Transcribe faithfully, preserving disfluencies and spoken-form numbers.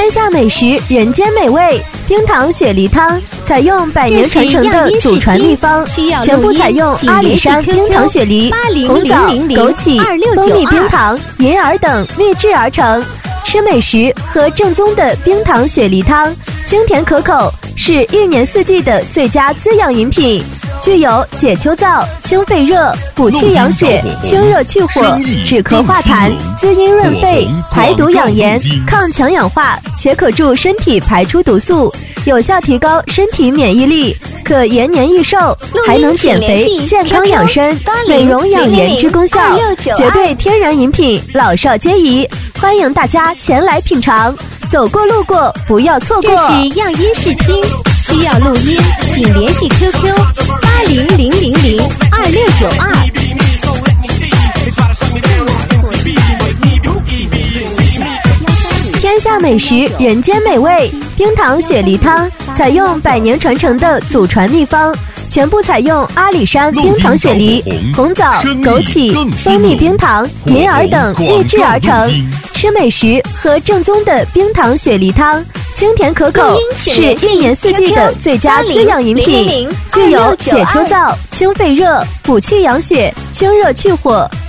天下美食，人间美味。冰糖雪梨汤采用百年传承的祖传秘方，全部采用阿里山冰糖雪梨、红枣、枸杞、蜂蜜冰糖、银耳等秘制而成。吃美食喝正宗的冰糖雪梨汤，清甜可口，是一年四季的最佳滋养饮品。具有解秋燥、清肺热、补气养血、清热去火、止咳化痰、滋阴润肺、排毒养颜、抗强氧化，且可助身体排出毒素，有效提高身体免疫力，可延年益寿，还能减肥、健康养生、美容养颜之功效，绝对天然饮品，老少皆宜。欢迎大家前来品尝，走过路过不要错过。 这是样音视听，需要录音请联系 Q Q 八零零零零二六九二。 天下美食，人间美味。冰糖雪梨汤采用百年传承的祖传秘方，全部采用阿里山冰糖雪梨、红枣、枸杞、蜂蜜冰糖、银耳等秘制而成。吃美食喝正宗的冰糖雪梨汤，清甜可口，是一年四季的最佳滋养饮品，具有解秋燥、清肺热、补气养血、清热去火、